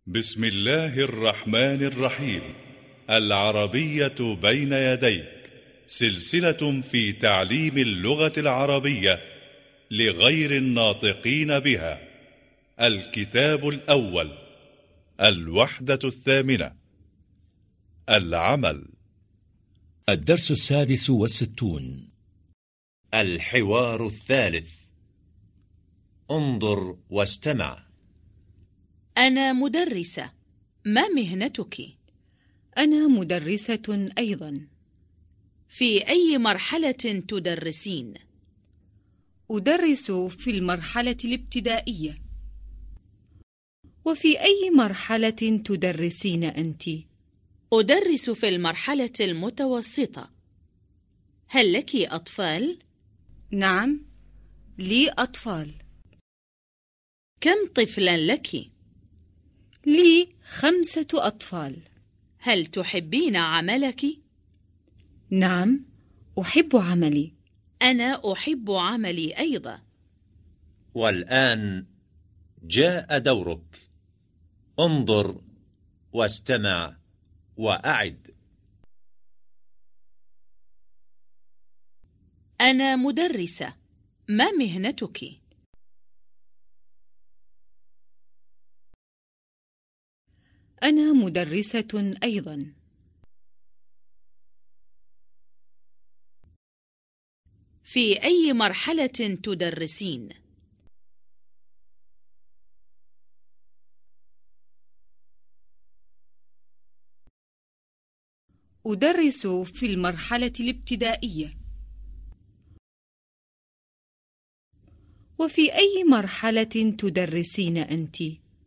بسم الله الرحمن الرحيم. العربية بين يديك، سلسلة في تعليم اللغة العربية لغير الناطقين بها. الكتاب الأول، الوحدة الثامنة، العمل. الدرس 66. الحوار الثالث. انظر واستمع. أنا مدرسة. ما مهنتك؟ أنا مدرسة أيضا. في أي مرحلة تدرسين؟ أدرس في المرحلة الابتدائية. وفي أي مرحلة تدرسين أنت؟ أدرس في المرحلة المتوسطة. هل لك أطفال؟ نعم، لي أطفال. كم طفلا لك؟ لي 5 أطفال. هل تحبين عملك؟ نعم، أحب عملي. أنا أحب عملي أيضا. والآن جاء دورك. انظر واستمع وأعد. أنا مدرسة. ما مهنتك؟ أنا مدرسة أيضا. في أي مرحلة تدرسين؟ أدرس في المرحلة الابتدائية. وفي أي مرحلة تدرسين أنت؟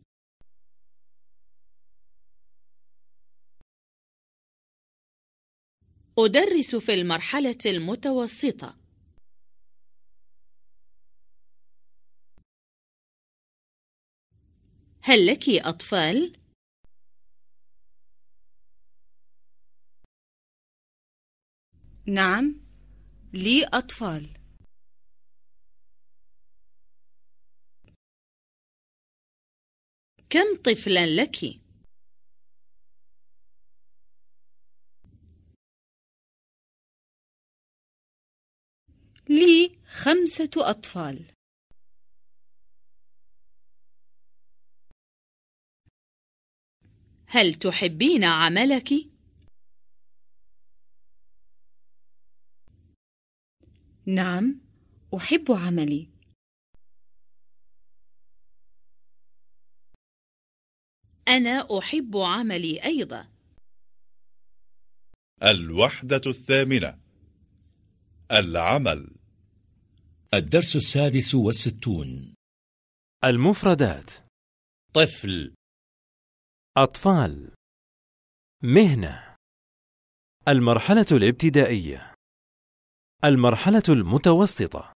أدرس في المرحلة المتوسطة. هل لك أطفال؟ نعم، لي أطفال. كم طفلا لك؟ لي 5 أطفال. هل تحبين عملك؟ نعم، أحب عملي. أنا أحب عملي أيضا. الوحدة الثامنة، العمل. الدرس 66. المفردات: طفل، أطفال، مهنة، المرحلة الابتدائية، المرحلة المتوسطة.